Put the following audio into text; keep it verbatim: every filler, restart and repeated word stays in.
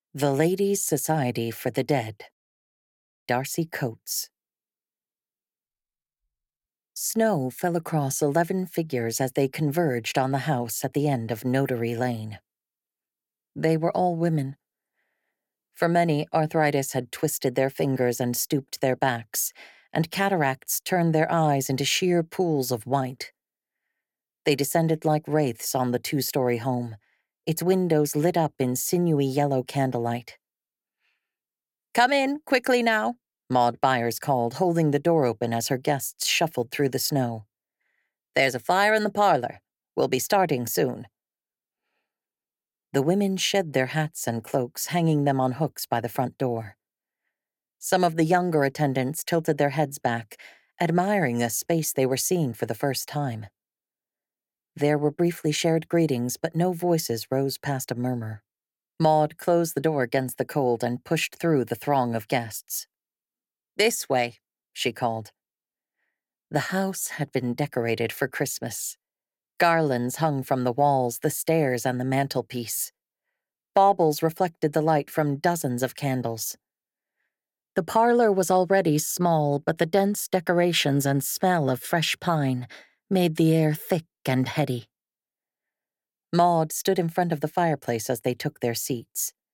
The Ladies' Society for the Dead. Darcy Coates. Snow fell across eleven figures as they converged on the house at the end of Notary Lane. They were all women. For many, arthritis had twisted their fingers and stooped their backs, and cataracts turned their eyes into sheer pools of white. They descended like wraiths on the two-story home, its windows lit up in sinewy yellow candlelight. "Come in, quickly now," Maud Byers called, holding the door open as her guests shuffled through the snow. "There's a fire in the parlor. We'll be starting soon." The women shed their hats and cloaks, hanging them on hooks by the front door. Some of the younger attendants tilted their heads back, admiring the space they were seeing for the first time. There were briefly shared greetings, but no voices rose past a murmur. Maud closed the door against the cold and pushed through the throng of guests. "This way," she called. The house had been decorated for Christmas. Garlands hung from the walls, the stairs, and the mantelpiece. Baubles reflected the light from dozens of candles. The parlor was already small, but the dense decorations and smell of fresh pine made the air thick and heady. Maud stood in front of the fireplace as they took their seats.